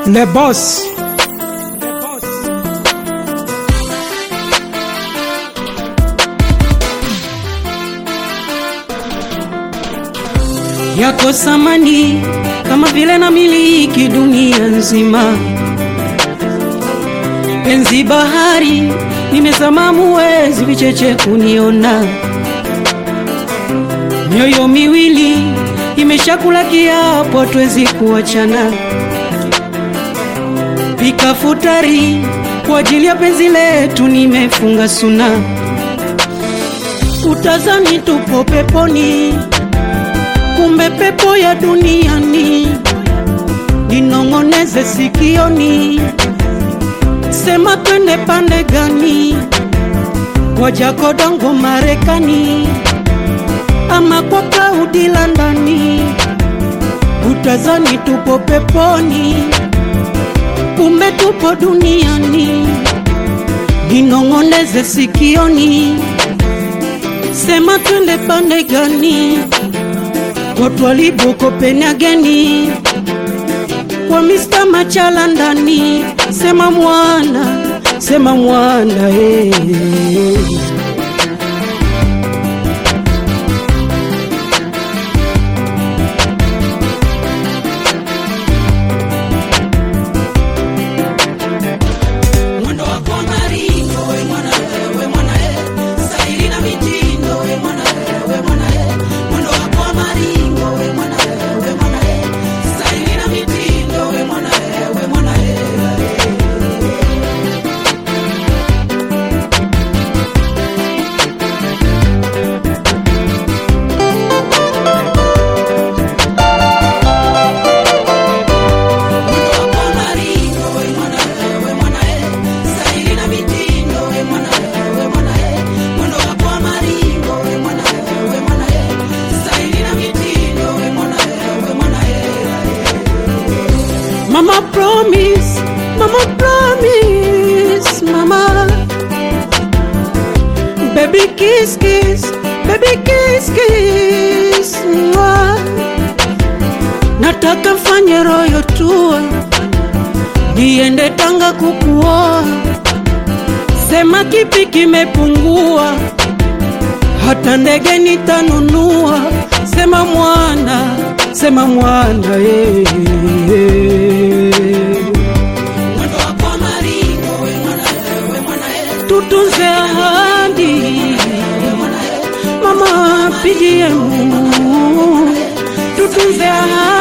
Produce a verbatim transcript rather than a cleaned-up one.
Le boss. Yako samani kama vile na miliki dunia nzima. Penzi bahari nimezama muwezi vicheche kuniona. Mioyo miwili imeshakula kiapo tuwezi kuachana. Pika futari kwa ajili ya penzi letu nimefunga suna. Utazani tupo peponi, kumbe pepo ya duniani. Ninongoneze sikioni, sema twende pande gani? Kwa Jakodongo Marekani ama kwa Saudi Londoni. Utazani tupo peponi, kumbe tupo duniani. Ninongoneze sikioni, sema twende pande gani? Kwa Twalibu Copenhagen, kwa Mister Machala ndani. Sema mwana, sema mwana eh. Mama promise, mama promise, mama. Baby kiss kiss, baby kiss kiss, mwa. Nataka mfanye royo tua, niende Tanga kukuoa. Sema kipi kimepungua, hata ndege nitanunua. Sema mwana, sema mwana eh. Tutunze ahadi, mama P D M. Tutunze ahadi.